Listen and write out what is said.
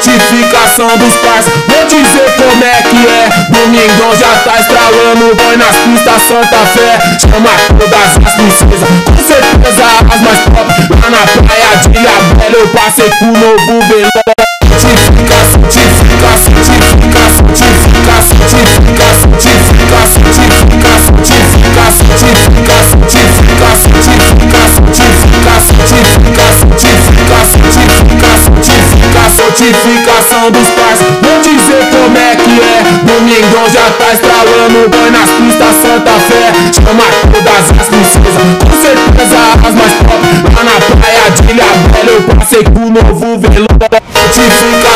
Notificação dos parça, vou dizer como é que é. Domingão já tá estralando, boy nas pistas Santa Fé. Chama todas as princesas, com certeza as mais top. Lá na praia de Ilhabela eu passei com o novo velão. Notificação, notificação, notificação, notificação, notificação, notificação, notificação, notificação, notificação, notificação, notificação, notificação dos parça, vou dizer como é que é. Domingão já tá estralando, boy nas pistas Santa Fé. Chama todas as princesas, com certeza as mais top. Lá na praia de Ilhabela eu passei com o novo velão. Notificação.